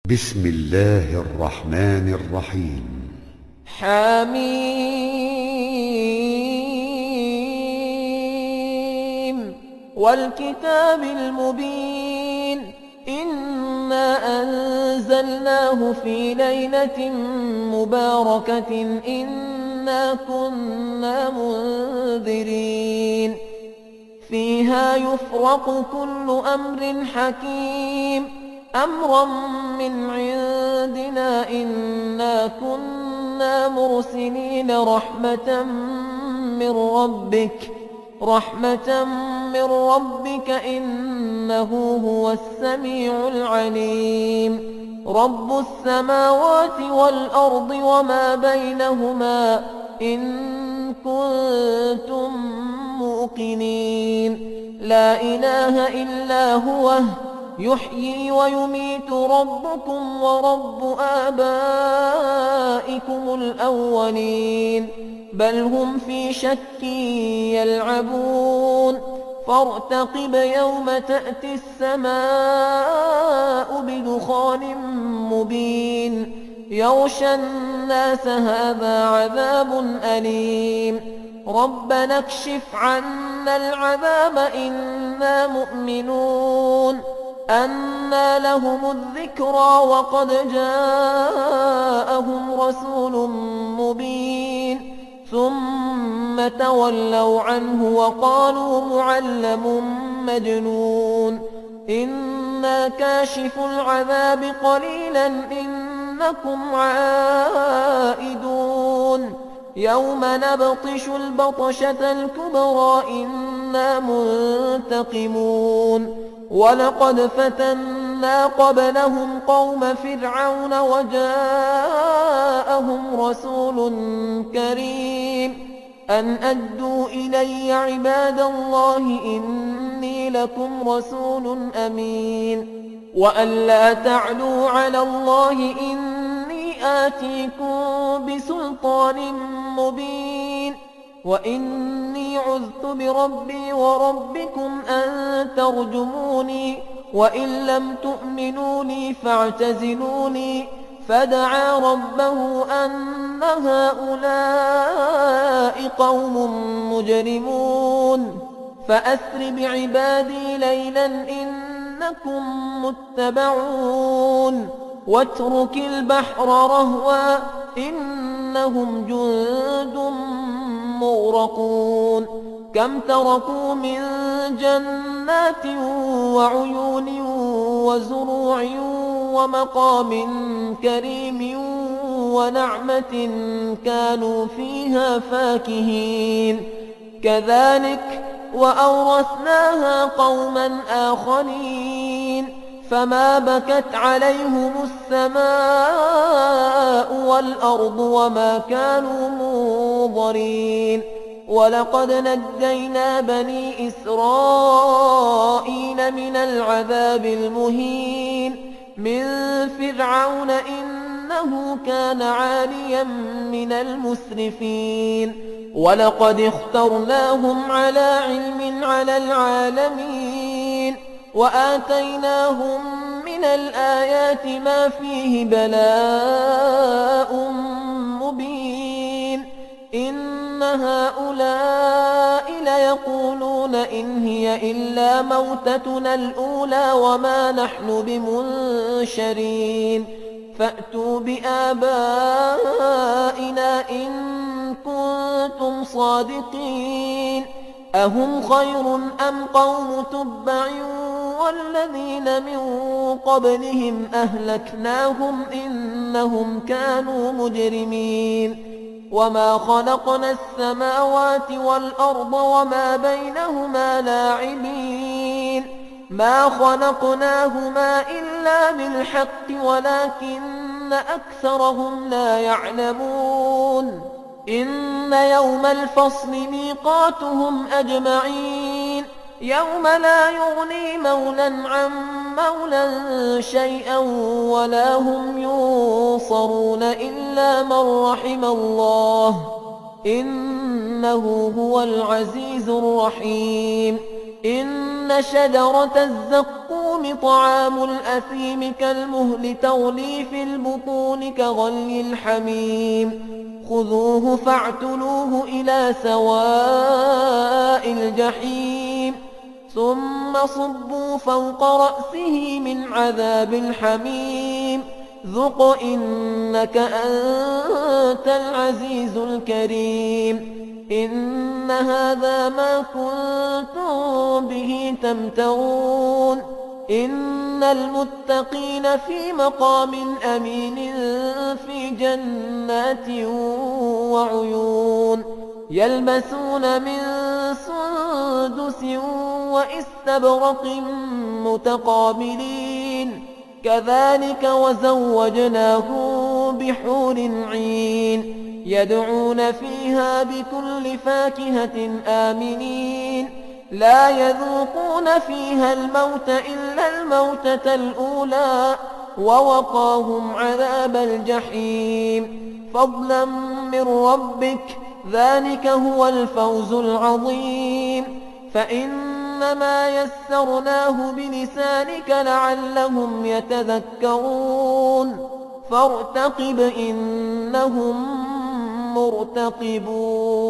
بسم الله الرحمن الرحيم. حميم والكتاب المبين إنا أنزلناه في ليلة مباركة إنا كنا منذرين فيها يفرق كل أمر حكيم أمرا من عندنا إنا كنا مرسلين رحمة من ربك إنه هو السميع العليم رب السماوات والأرض وما بينهما إن كنتم موقنين لا إله إلا هو يحيي ويميت ربكم ورب آبائكم الأولين بل هم في شك يلعبون فارتقب يوم تأتي السماء بدخان مبين يغشى الناس هذا عذاب أليم ربنا اكشف عنا العذاب إنا مؤمنون أنى لهم الذكرى وقد جاءهم رسول مبين ثم تولوا عنه وقالوا معلم مجنون إنا كاشف العذاب قليلا إنكم عائدون يوم نبطش البطشة الكبرى إنا منتقمون ولقد فتنا قبلهم قوم فرعون وجاءهم رسول كريم أن أدوا إلي عباد الله إني لكم رسول أمين وأن لا تعلوا على الله إني آتيكم بسلطان مبين وإني عذت بربي وربكم أن ترجموني وإن لم تؤمنوا لي فاعتزلوني فدعا ربه أن هؤلاء قوم مجرمون فأسر بعبادي ليلا إنكم متبعون واترك البحر رهوا إنهم جند مغرقون كم تركوا من جنات وعيون وزروع ومقام كريم ونعمة كانوا فيها فاكهين كذلك وأورثناها قوما آخرين فما بكت عليهم السماء والأرض وما كانوا منظرين ولقد نجينا بني إسرائيل من العذاب المهين من فرعون إنه كان عاليا من المسرفين ولقد اخترناهم على علم على العالمين وآتيناهم من الآيات ما فيه بلاء مبين إن هؤلاء ليقولون إن هي إلا موتتنا الأولى وما نحن بمنشرين فأتوا بآبائنا إن كنتم صادقين أهم خير أم قوم تبع والذين من قبلهم أهلكناهم إنهم كانوا مجرمين وما خلقنا السماوات والأرض وما بينهما لاعبين ما خلقناهما إلا بالحق ولكن أكثرهم لا يعلمون إن يوم الفصل ميقاتهم أجمعين يوم لا يغني مولى عن مولى شيئا ولا هم ينصرون إلا من رحم الله إنه هو العزيز الرحيم إن شجرة الزقوم السموم طعام الأثيم كالمهل تغلي في البطون كغلي الحميم خذوه فاعتلوه إلى سواء الجحيم ثم صبوا فوق رأسه من عذاب الحميم ذق إنك أنت العزيز الكريم إن هذا ما كنتم به تمترون إن المتقين في مقام أمين في جنات وعيون يلبسون من سندس وإستبرق متقابلين كذلك وزوجناهم بحور عين يدعون فيها بكل فاكهة آمنين لا يذوقون فيها الموت إلا الموتة الأولى ووقاهم عذاب الجحيم فضلا من ربك ذلك هو الفوز العظيم فإنما يسرناه بلسانك لعلهم يتذكرون فارتقب إنهم مرتقبون